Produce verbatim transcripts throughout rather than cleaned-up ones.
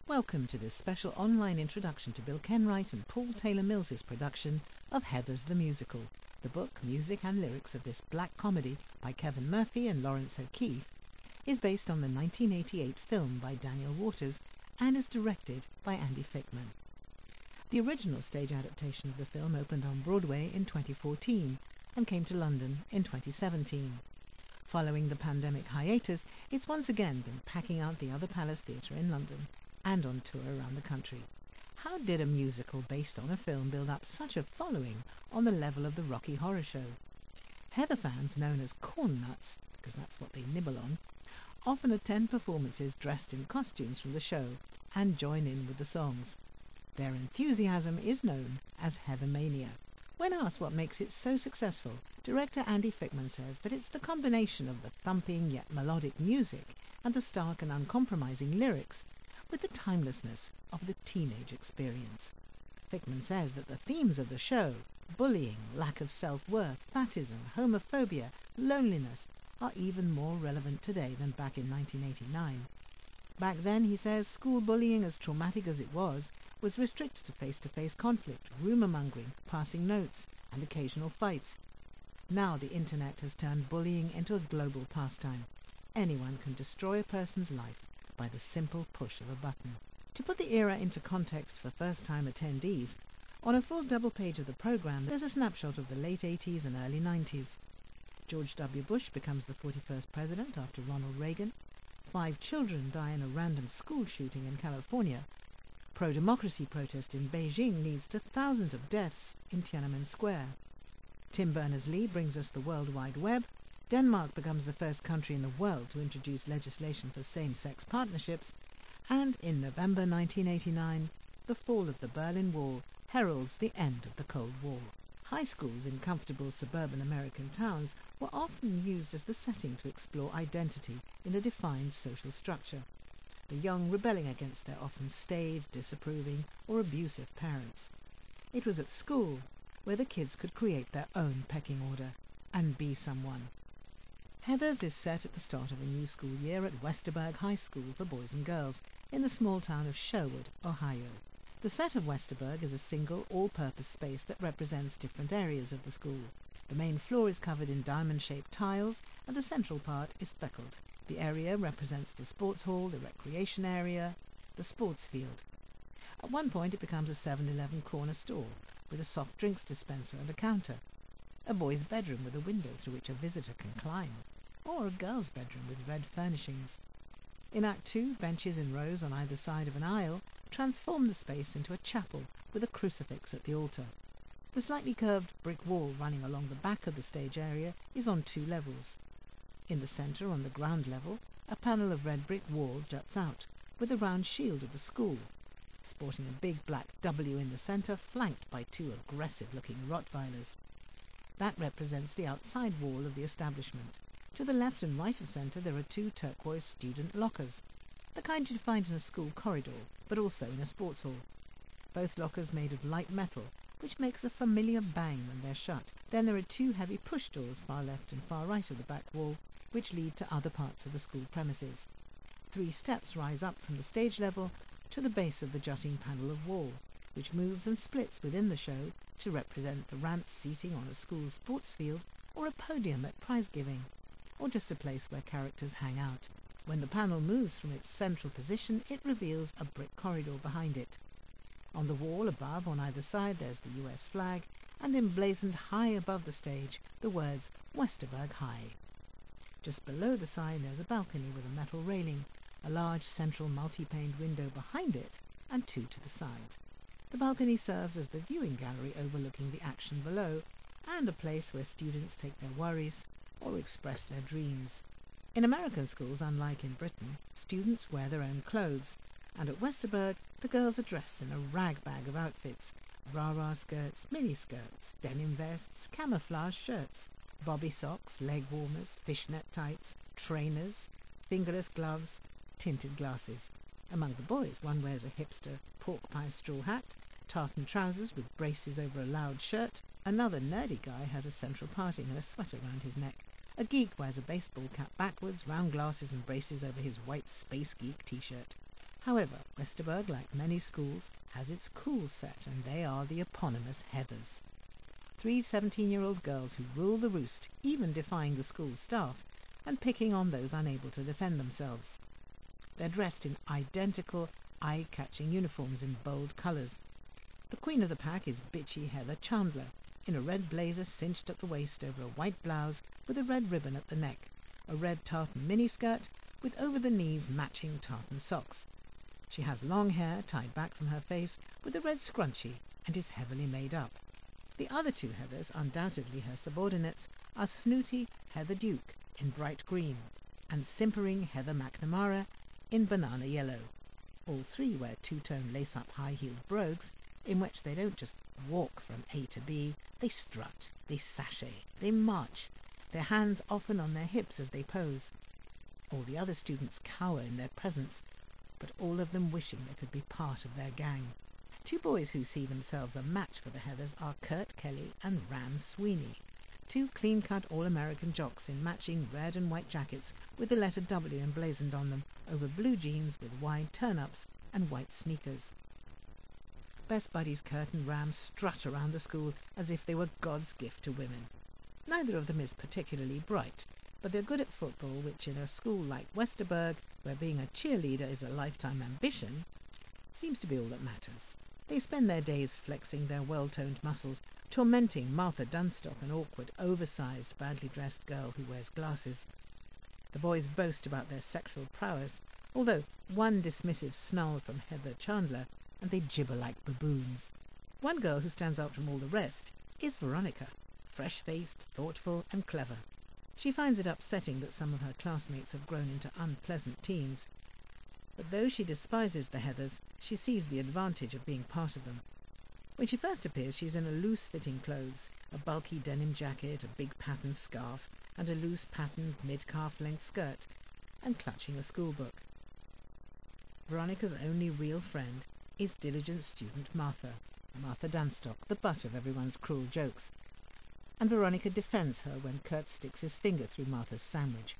Welcome to this special online introduction to Bill Kenwright and Paul Taylor Mills' production of Heathers the Musical. The book, music and lyrics of this black comedy by Kevin Murphy and Lawrence O'Keefe is based on the nineteen eighty-eight film by Daniel Waters and is directed by Andy Fickman. The original stage adaptation of the film opened on Broadway in twenty fourteen and came to London in twenty seventeen. Following the pandemic hiatus, it's once again been packing out the Other Palace Theatre in London and on tour around the country. How did a musical based on a film build up such a following on the level of the Rocky Horror Show? Heather fans, known as corn nuts, because that's what they nibble on, often attend performances dressed in costumes from the show and join in with the songs. Their enthusiasm is known as Heathermania. When asked what makes it so successful, director Andy Fickman says that it's the combination of the thumping yet melodic music and the stark and uncompromising lyrics with the timelessness of the teenage experience. Fickman says that the themes of the show, bullying, lack of self-worth, fatism, homophobia, loneliness, are even more relevant today than back in nineteen eighty-nine. Back then, he says, school bullying, as traumatic as it was, was restricted to face-to-face conflict, rumour-mongering, passing notes, and occasional fights. Now the internet has turned bullying into a global pastime. Anyone can destroy a person's life by the simple push of a button. To put the era into context for first-time attendees, on a full double page of the programme there's a snapshot of the late eighties and early nineties. George W. Bush becomes the forty-first president after Ronald Reagan. Five children die in a random school shooting in California. Pro-democracy protest in Beijing leads to thousands of deaths in Tiananmen Square. Tim Berners-Lee brings us the World Wide Web. Denmark becomes the first country in the world to introduce legislation for same-sex partnerships. And in November nineteen eighty-nine, the fall of the Berlin Wall heralds the end of the Cold War. High schools in comfortable suburban American towns were often used as the setting to explore identity in a defined social structure, the young rebelling against their often staid, disapproving, or abusive parents. It was at school where the kids could create their own pecking order and be someone. Heathers is set at the start of a new school year at Westerberg High School for boys and girls in the small town of Sherwood, Ohio. The set of Westerberg is a single, all-purpose space that represents different areas of the school. The main floor is covered in diamond-shaped tiles, and the central part is speckled. The area represents the sports hall, the recreation area, the sports field. At one point it becomes a seven eleven corner store with a soft drinks dispenser and a counter, a boy's bedroom with a window through which a visitor can climb, or a girl's bedroom with red furnishings. In Act Two, benches in rows on either side of an aisle transform the space into a chapel with a crucifix at the altar. The slightly curved brick wall running along the back of the stage area is on two levels. In the centre, on the ground level, a panel of red brick wall juts out, with a round shield of the school, sporting a big black W in the centre, flanked by two aggressive-looking Rottweilers. That represents the outside wall of the establishment. To the left and right of centre there are two turquoise student lockers, the kind you'd find in a school corridor, but also in a sports hall. Both lockers made of light metal, which makes a familiar bang when they're shut. Then there are two heavy push doors far left and far right of the back wall, which lead to other parts of the school premises. Three steps rise up from the stage level to the base of the jutting panel of wall, which moves and splits within the show to represent the ramp seating on a school's sports field, or a podium at prize-giving, or just a place where characters hang out. When the panel moves from its central position, it reveals a brick corridor behind it. On the wall above, on either side, there's the U S flag, and emblazoned high above the stage, the words Westerberg High. Just below the sign there's a balcony with a metal railing, a large central multi-paned window behind it, and two to the side. The balcony serves as the viewing gallery overlooking the action below, and a place where students take their worries or express their dreams. In American schools, unlike in Britain, students wear their own clothes, and at Westerberg the girls are dressed in a rag bag of outfits: rah-rah skirts, mini-skirts, denim vests, camouflage shirts, bobby socks, leg warmers, fishnet tights, trainers, fingerless gloves, tinted glasses. Among the boys, one wears a hipster pork pie straw hat, tartan trousers with braces over a loud shirt. Another nerdy guy has a central parting and a sweater round his neck. A geek wears a baseball cap backwards, round glasses and braces over his white Space Geek t-shirt. However, Westerberg, like many schools, has its cool set, and they are the eponymous Heathers. Three seventeen-year-old girls who rule the roost, even defying the school's staff and picking on those unable to defend themselves. They're dressed in identical, eye-catching uniforms in bold colours. The queen of the pack is bitchy Heather Chandler, in a red blazer cinched at the waist over a white blouse with a red ribbon at the neck, a red tartan miniskirt with over-the-knees matching tartan socks. She has long hair tied back from her face with a red scrunchie and is heavily made up. The other two Heathers, undoubtedly her subordinates, are snooty Heather Duke in bright green and simpering Heather McNamara in banana yellow. All three wear two-tone lace-up high-heeled brogues in which they don't just walk from A to B, they strut, they sashay, they march, their hands often on their hips as they pose. All the other students cower in their presence, but all of them wishing they could be part of their gang. Two boys who see themselves a match for the Heathers are Kurt Kelly and Ram Sweeney, two clean-cut all-American jocks in matching red and white jackets with the letter W emblazoned on them over blue jeans with wide turn-ups and white sneakers. Best buddies Kurt and Ram strut around the school as if they were God's gift to women. Neither of them is particularly bright, but they're good at football, which in a school like Westerberg, where being a cheerleader is a lifetime ambition, seems to be all that matters. They spend their days flexing their well-toned muscles, tormenting Martha Dunstock, an awkward, oversized, badly dressed girl who wears glasses. The boys boast about their sexual prowess, although one dismissive snarl from Heather Chandler, and they gibber like baboons. One girl who stands out from all the rest is Veronica, fresh-faced, thoughtful, and clever. She finds it upsetting that some of her classmates have grown into unpleasant teens. But though she despises the Heathers, she sees the advantage of being part of them. When she first appears, she's in a loose-fitting clothes, a bulky denim jacket, a big patterned scarf, and a loose patterned mid-calf length skirt, and clutching a schoolbook. Veronica's only real friend is diligent student Martha, Martha Dunstock, the butt of everyone's cruel jokes, and Veronica defends her when Kurt sticks his finger through Martha's sandwich.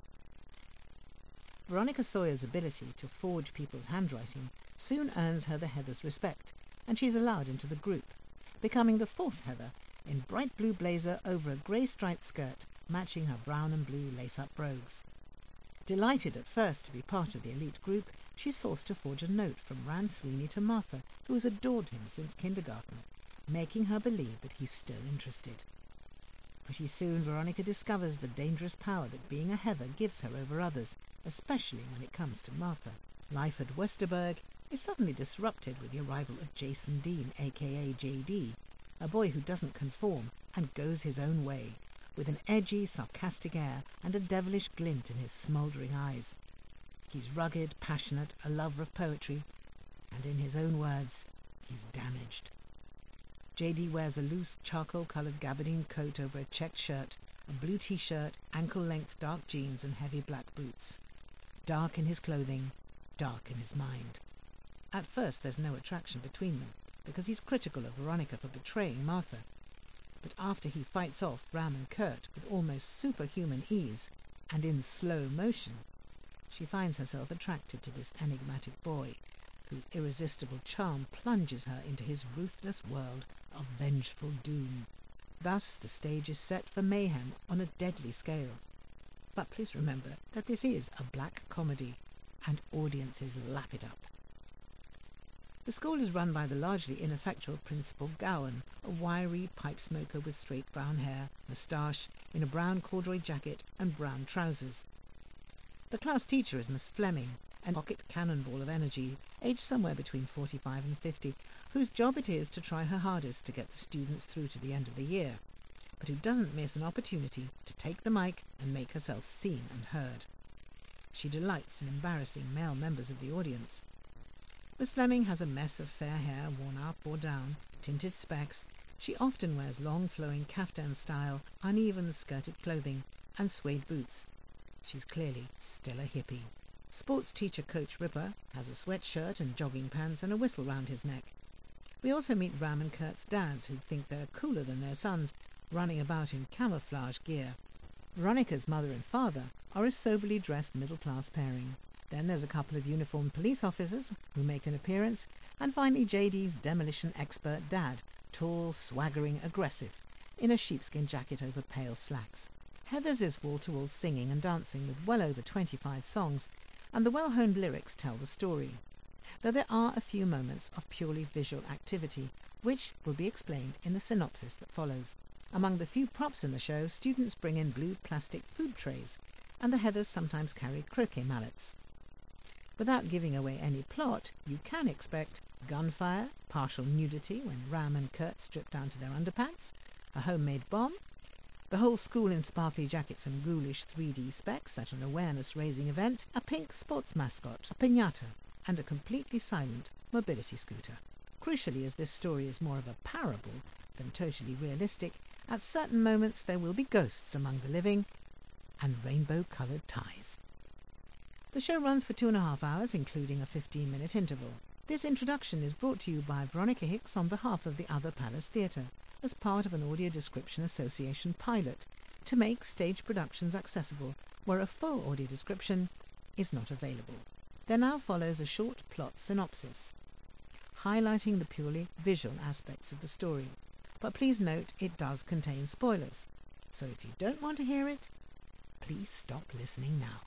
Veronica Sawyer's ability to forge people's handwriting soon earns her the Heather's respect, and she's allowed into the group, becoming the fourth Heather in bright blue blazer over a grey striped skirt matching her brown and blue lace-up brogues. Delighted at first to be part of the elite group, she's forced to forge a note from Ram Sweeney to Martha, who has adored him since kindergarten, making her believe that he's still interested. Pretty soon Veronica discovers the dangerous power that being a Heather gives her over others, especially when it comes to Martha. Life at Westerberg is suddenly disrupted with the arrival of Jason Dean, aka J D, a boy who doesn't conform and goes his own way, with an edgy, sarcastic air and a devilish glint in his smouldering eyes. He's rugged, passionate, a lover of poetry, and in his own words, he's damaged. J D wears a loose charcoal-coloured gabardine coat over a checked shirt, a blue t-shirt, ankle-length dark jeans and heavy black boots. Dark in his clothing, dark in his mind. At first there's no attraction between them, because he's critical of Veronica for betraying Martha. But after he fights off Ram and Kurt with almost superhuman ease, and in slow motion, she finds herself attracted to this enigmatic boy, whose irresistible charm plunges her into his ruthless world of vengeful doom. Thus the stage is set for mayhem on a deadly scale. But please remember that this is a black comedy, and audiences lap it up. The school is run by the largely ineffectual Principal Gowan, a wiry pipe smoker with straight brown hair, moustache, in a brown corduroy jacket and brown trousers. The class teacher is Miss Fleming, a pocket cannonball of energy, aged somewhere between forty-five and fifty, whose job it is to try her hardest to get the students through to the end of the year, but who doesn't miss an opportunity to take the mic and make herself seen and heard. She delights in embarrassing male members of the audience. Miss Fleming has a mess of fair hair worn up or down, tinted specs. She often wears long flowing caftan-style, uneven skirted clothing and suede boots. She's clearly still a hippie. Sports teacher Coach Ripper has a sweatshirt and jogging pants and a whistle round his neck. We also meet Ram and Kurt's dads, who think they're cooler than their sons, running about in camouflage gear. Veronica's mother and father are a soberly dressed middle-class pairing. Then there's a couple of uniformed police officers who make an appearance, and finally J D's demolition expert dad, tall, swaggering, aggressive, in a sheepskin jacket over pale slacks. Heathers is wall-to-wall singing and dancing with well over twenty-five songs, and the well-honed lyrics tell the story, though there are a few moments of purely visual activity, which will be explained in the synopsis that follows. Among the few props in the show, students bring in blue plastic food trays, and the Heathers sometimes carry croquet mallets. Without giving away any plot, you can expect gunfire, partial nudity when Ram and Kurt strip down to their underpants, a homemade bomb, the whole school in sparkly jackets and ghoulish three D specs at an awareness-raising event, a pink sports mascot, a piñata, and a completely silent mobility scooter. Crucially, as this story is more of a parable than totally realistic, at certain moments there will be ghosts among the living and rainbow-coloured ties. The show runs for two and a half hours, including a fifteen-minute interval. This introduction is brought to you by Veronica Hicks on behalf of the Other Palace Theatre, as part of an Audio Description Association pilot to make stage productions accessible where a full audio description is not available. There now follows a short plot synopsis, highlighting the purely visual aspects of the story. But please note it does contain spoilers, so if you don't want to hear it, please stop listening now.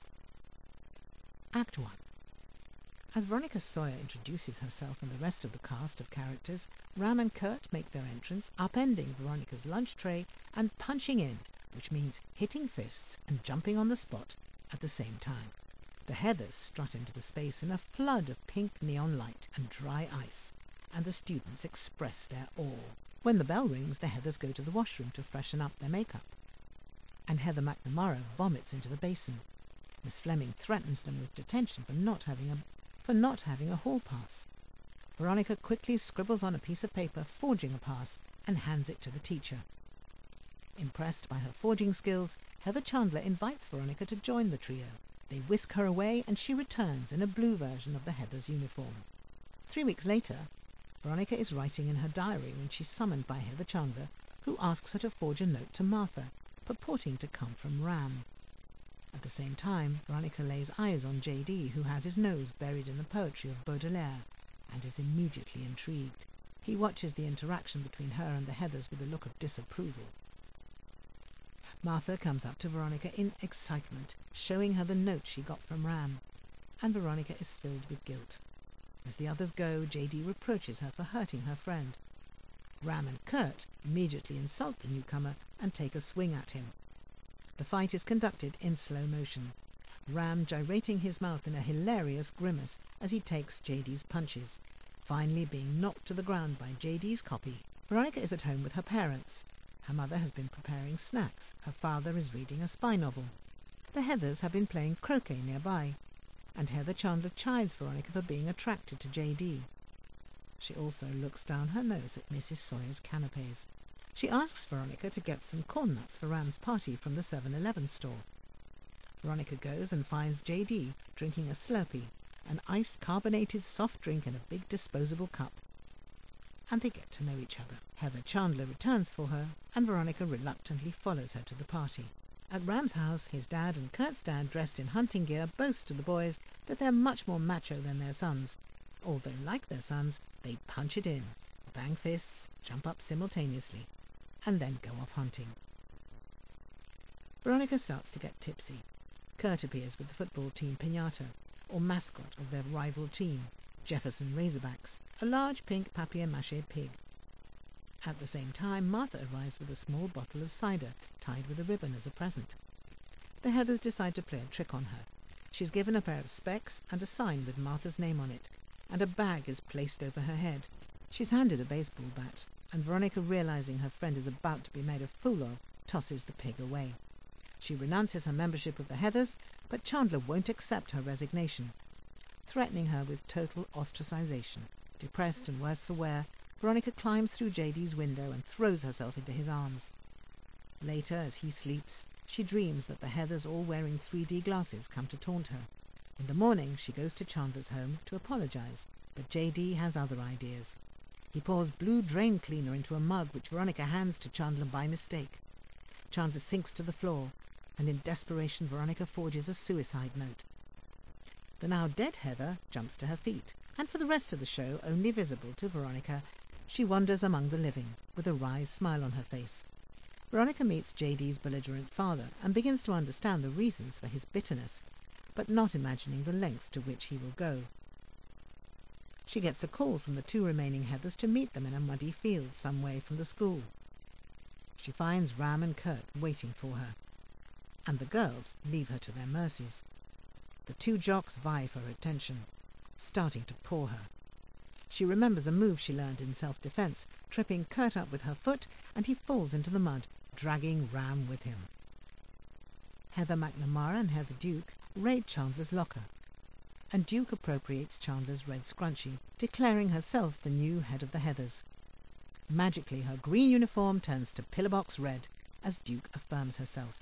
Act one. As Veronica Sawyer introduces herself and the rest of the cast of characters, Ram and Kurt make their entrance, upending Veronica's lunch tray and punching in, which means hitting fists and jumping on the spot at the same time. The Heathers strut into the space in a flood of pink neon light and dry ice, and the students express their awe. When the bell rings, the Heathers go to the washroom to freshen up their makeup, and Heather McNamara vomits into the basin. Miss Fleming threatens them with detention for not having a for not having a hall pass. Veronica quickly scribbles on a piece of paper, forging a pass, and hands it to the teacher. Impressed by her forging skills, Heather Chandler invites Veronica to join the trio. They whisk her away, and she returns in a blue version of the Heathers' uniform. Three weeks later, Veronica is writing in her diary when she's summoned by Heather Chandler, who asks her to forge a note to Martha, purporting to come from Ram. At the same time, Veronica lays eyes on J D, who has his nose buried in the poetry of Baudelaire, and is immediately intrigued. He watches the interaction between her and the Heathers with a look of disapproval. Martha comes up to Veronica in excitement, showing her the note she got from Ram, and Veronica is filled with guilt. As the others go, J D reproaches her for hurting her friend. Ram and Kurt immediately insult the newcomer and take a swing at him. The fight is conducted in slow motion, Ram gyrating his mouth in a hilarious grimace as he takes J D's punches, finally being knocked to the ground by J D's copy. Veronica is at home with her parents. Her mother has been preparing snacks. Her father is reading a spy novel. The Heathers have been playing croquet nearby, and Heather Chandler chides Veronica for being attracted to J D. She also looks down her nose at Missus Sawyer's canapes. She asks Veronica to get some corn nuts for Ram's party from the seven eleven store. Veronica goes and finds J D drinking a Slurpee, an iced carbonated soft drink in a big disposable cup, and they get to know each other. Heather Chandler returns for her, and Veronica reluctantly follows her to the party. At Ram's house, his dad and Kurt's dad, dressed in hunting gear, boast to the boys that they're much more macho than their sons, although, like their sons, they punch it in, bang fists, jump up simultaneously, and then go off hunting. Veronica starts to get tipsy. Kurt appears with the football team piñata, or mascot of their rival team, Jefferson Razorbacks, a large pink papier-mâché pig. At the same time, Martha arrives with a small bottle of cider tied with a ribbon as a present. The Heathers decide to play a trick on her. She's given a pair of specs and a sign with Martha's name on it, and a bag is placed over her head. She's handed a baseball bat, and Veronica, realizing her friend is about to be made a fool of, tosses the pig away. She renounces her membership of the Heathers, but Chandler won't accept her resignation, threatening her with total ostracization. Depressed and worse for wear, Veronica climbs through J D's window and throws herself into his arms. Later, as he sleeps, she dreams that the Heathers, all wearing three D glasses, come to taunt her. In the morning, she goes to Chandler's home to apologize, but J D has other ideas. He pours blue drain cleaner into a mug which Veronica hands to Chandler by mistake. Chandler sinks to the floor, and in desperation Veronica forges a suicide note. The now dead Heather jumps to her feet, and for the rest of the show only visible to Veronica, she wanders among the living, with a wry smile on her face. Veronica meets J D's belligerent father and begins to understand the reasons for his bitterness, but not imagining the lengths to which he will go. She gets a call from the two remaining Heathers to meet them in a muddy field some way from the school. She finds Ram and Kurt waiting for her, and the girls leave her to their mercies. The two jocks vie for her attention, starting to paw her. She remembers a move she learned in self-defense, tripping Kurt up with her foot, and he falls into the mud, dragging Ram with him. Heather McNamara and Heather Duke raid Chandler's locker, and Duke appropriates Chandler's red scrunchie, declaring herself the new head of the Heathers. Magically, her green uniform turns to pillowbox red as Duke affirms herself.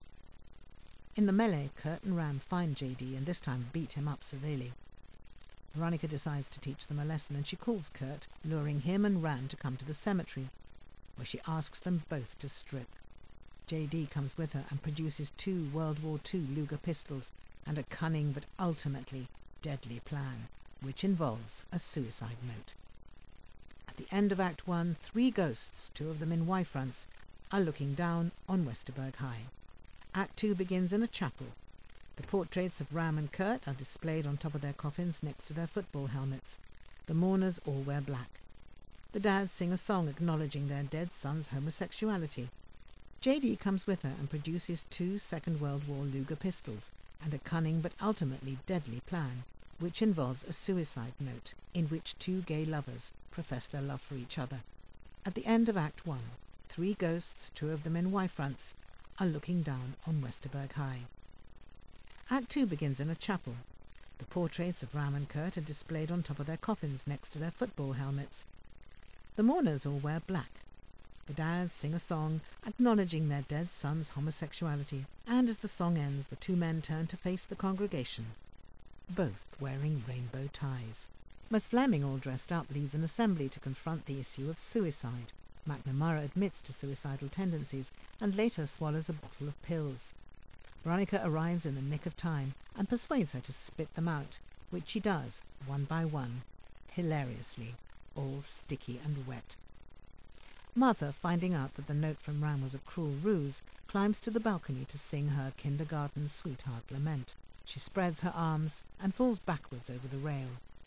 In the melee, Kurt and Ram find J D and this time beat him up severely. Veronica decides to teach them a lesson, and she calls Kurt, luring him and Ram to come to the cemetery, where she asks them both to strip. J D comes with her and produces two World War Two Luger pistols and a cunning but ultimately deadly plan, which involves a suicide note. At the end of Act One, three ghosts, two of them in Y-fronts, are looking down on Westerberg High. Act Two begins in a chapel. The portraits of Ram and Kurt are displayed on top of their coffins next to their football helmets. The mourners all wear black. The dads sing a song acknowledging their dead son's homosexuality. J D comes with her and produces two Second World War Luger pistols and a cunning but ultimately deadly plan, which involves a suicide note in which two gay lovers profess their love for each other. At the end of Act One, three ghosts, two of them in Y-fronts, are looking down on Westerberg High. Act Two begins in a chapel. The portraits of Ram and Kurt are displayed on top of their coffins next to their football helmets. The mourners all wear black. The dads sing a song acknowledging their dead son's homosexuality, and as the song ends, the two men turn to face the congregation, both wearing rainbow ties. Miss Fleming, all dressed up, leads an assembly to confront the issue of suicide. McNamara admits to suicidal tendencies and later swallows a bottle of pills. Veronica arrives in the nick of time and persuades her to spit them out, which she does, one by one, hilariously, all sticky and wet. Mother, finding out that the note from Ram was a cruel ruse, climbs to the balcony to sing her kindergarten sweetheart lament. She spreads her arms and falls backwards over the rail.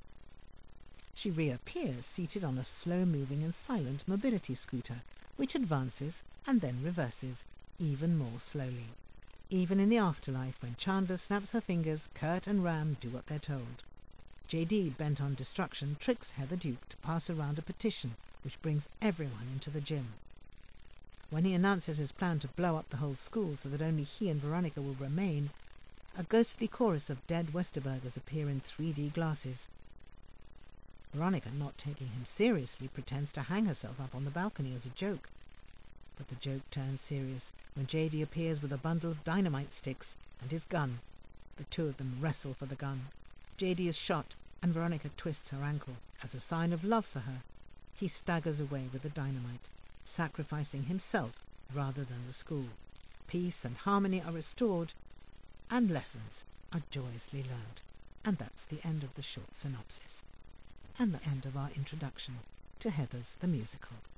She reappears seated on a slow-moving and silent mobility scooter, which advances and then reverses, even more slowly. Even in the afterlife, when Chandler snaps her fingers, Kurt and Ram do what they're told. J D, bent on destruction, tricks Heather Duke to pass around a petition, which brings everyone into the gym. When he announces his plan to blow up the whole school so that only he and Veronica will remain, a ghostly chorus of dead Westerbergers appear in three D glasses. Veronica, not taking him seriously, pretends to hang herself up on the balcony as a joke. But the joke turns serious when J D appears with a bundle of dynamite sticks and his gun. The two of them wrestle for the gun. J D is shot, and Veronica twists her ankle. As a sign of love for her, he staggers away with the dynamite, sacrificing himself rather than the school. Peace and harmony are restored, and lessons are joyously learned. And that's the end of the short synopsis, and the end of our introduction to Heathers the Musical.